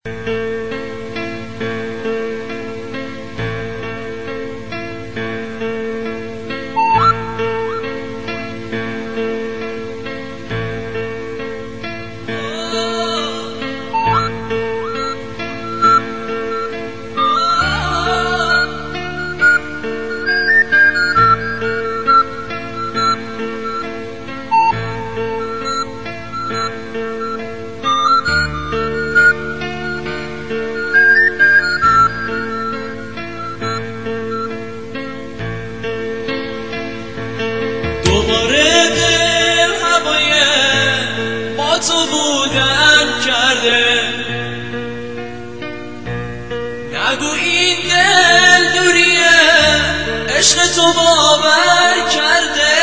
دوباره دل هوای با تو بودن کرده، نگو این دل دوریه عشق تو باور کرده.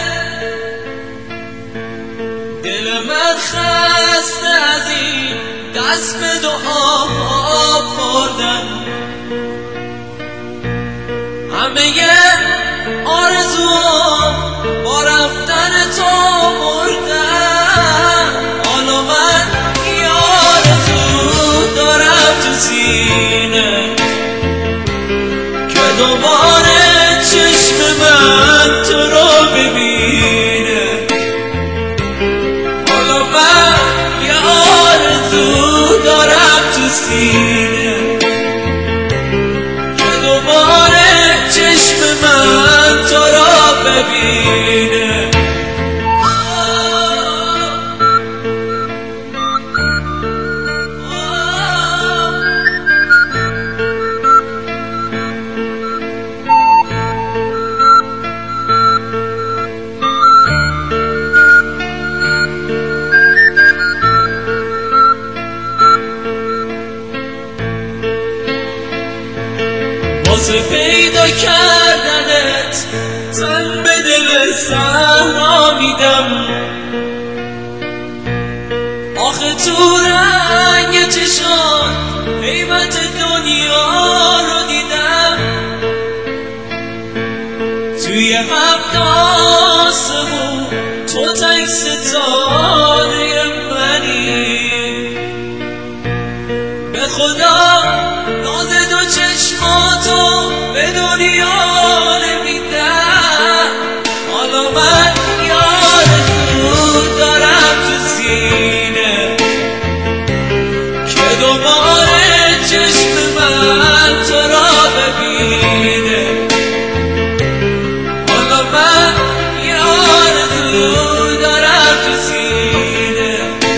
دل من خسته از این دست به دعا بردن، همه آرزوام با رفتن تو مردن. حالا من یه آرزو دارم تو سینه که دوباره چشم من تو رو ببینه. حالا من یه آرزو دارم تو سینه که دوباره چشم من تو رو ببینه. واسه پیدا کردنت تن به دل صحرا میدم، آخه تو رنگ چشات حیبت دنیا رو دیدم. توی هفت آسمون تو تک ستاره منی، به خدا ناز دو چشماتو به دنیا نمیدم. حالا من یه آرزو دارم تو سینه که دوباره چشم من تو را ببینه. حالا من یه آرزو دارم تو سینه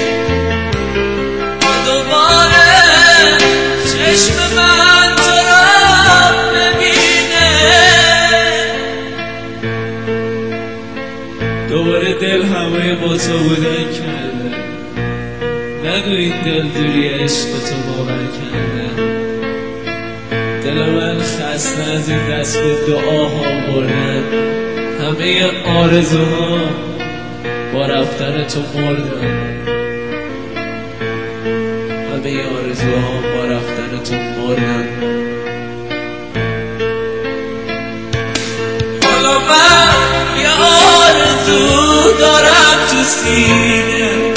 که دوباره چشم من تو را ببینه. دوباره دل هوای با تو بودن کرده، نگو این دل دوری عشق تو باور کرده. دل من خسته از این دست به دعاها بردن، همه آرزوها با رفتن تو مردن. همه آرزوها با رفتن تو مردن. حالا من یه آرزو دارم تو سینه